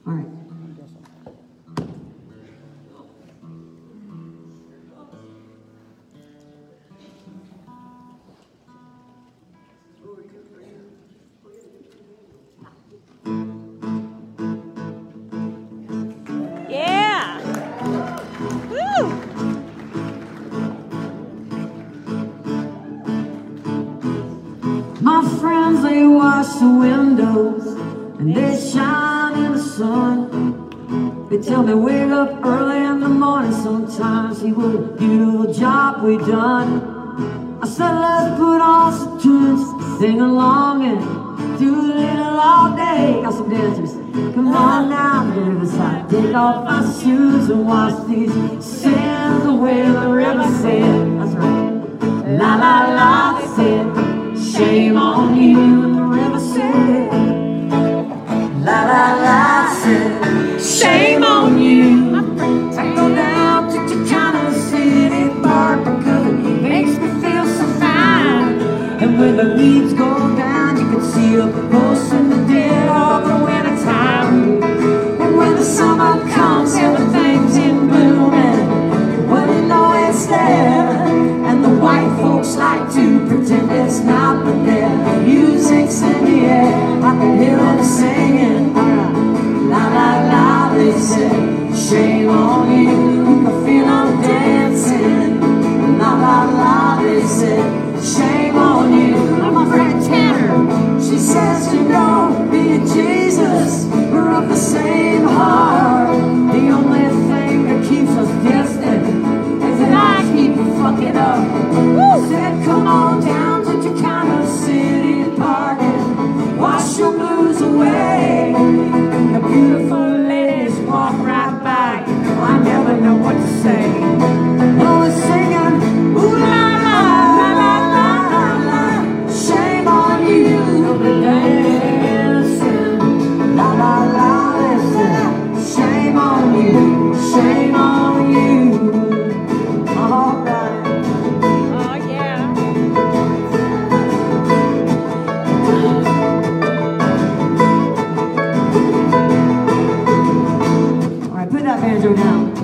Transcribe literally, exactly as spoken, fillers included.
All right. Yeah! Woo! My friends, they wash the windows and they shine in the sun. They tell me wake up early in the morning sometimes, see what a beautiful job we done. I said let's put on some tunes, sing along and do a little all day. Got some dancers, come on now to the riverside, take off my shoes and wash these sins away to the riverside. That's right. La la la, they said, shame on you, the river said. La la la, said, shame on you. I go down to Chicano City Park because it makes me feel so fine. And when the leaves go down, you can see up close in the dead of the winter time. And when the summer comes, everything's in bloom, and well, you know it's there. And the white folks like to pretend it's not, but their music's in the air. I can hear them singing, la la la, they say, shame on you. You can feel them dancing, la la la, they say, shame on you. I'm my friend Tanner, she says, you know, me and Jesus, we're of the same heart. The only thing that keeps us distant is that I keep fucking up. Woo! Said, come on down to Chicano City Park and wash your blues away. The beautiful ladies walk right by, you know I never know what to say. Always singing, ooh la la, la la la la la, shame on you. You'll be dancing, la la la, listen, shame on you, shame on you. All right. Oh, yeah. All right, put that banjo down.